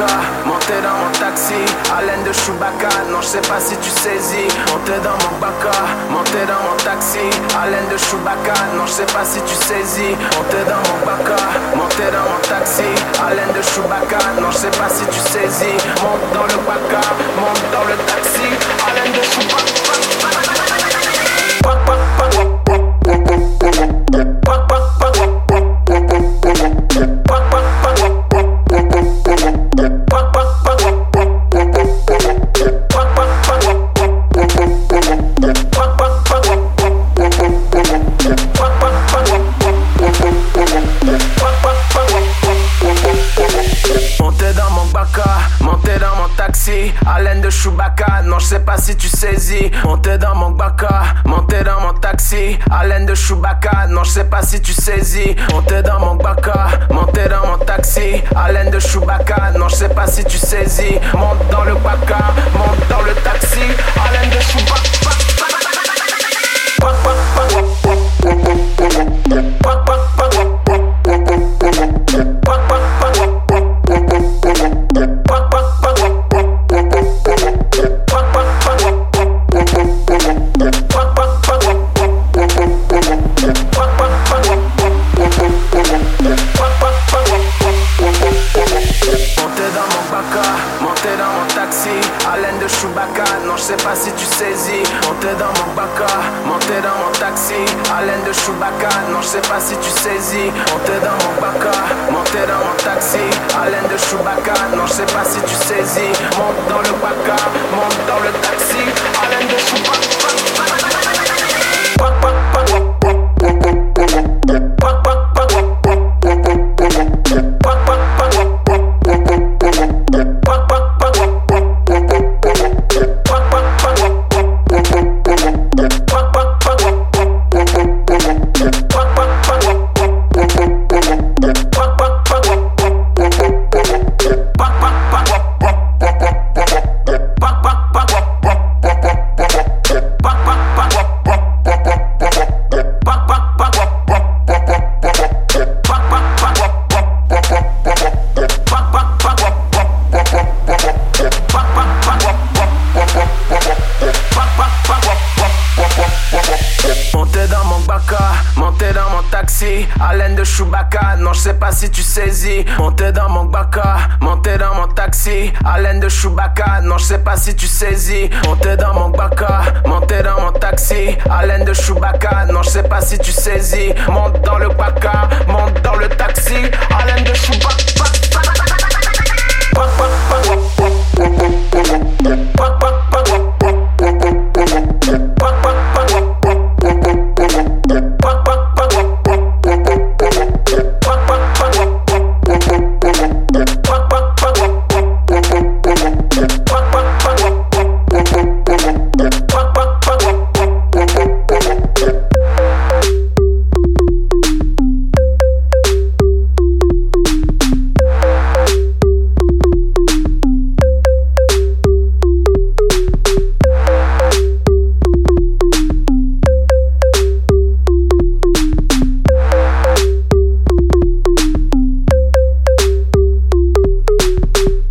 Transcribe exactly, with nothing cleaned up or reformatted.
Baka, monté dans mon taxi, haleine de Chewbacca, non je sais pas si tu saisis. Monté dans mon Baka, monté dans mon taxi, haleine de Chewbacca, non je sais pas si tu saisis. Monté dans mon Baka, monté dans mon taxi, haleine de Chewbacca, non je sais pas si tu saisis. Monte dans le Baka, monte dans le taxi, haleine de Chewbacca. Haleine de Chewbacca, non je sais pas si tu saisis. Monté dans mon Baka, monté dans mon taxi, haleine de Chewbacca, non je sais pas si tu saisis. Monté dans mon Baka, monté dans mon taxi, haleine de Chewbacca, non je sais pas si tu saisis. Monte dans le Baka, monte dans le taxi, haleine de Chewbacca. Haleine de Chewbacca, non je sais pas si tu saisis. Monté dans mon Baka, monté dans mon taxi, haleine de Chewbacca, non je sais pas si tu saisis. Monté dans mon Baka, monté dans mon taxi, haleine de Chewbacca, non je sais pas si tu saisis. Monte dans le Baka, monte dans le taxi, haleine de Chewbacca. Monté dans mon taxi, haleine de Chewbacca, non je sais pas si tu saisis. Monté dans mon Baka, monté dans mon taxi, haleine de Chewbacca, non je sais pas si tu saisis. Monté dans mon Baka, monté dans mon taxi, haleine de Chewbacca, non je sais pas si tu saisis. Monte dans le Baka, monte dans le taxi, haleine de Chewbacca.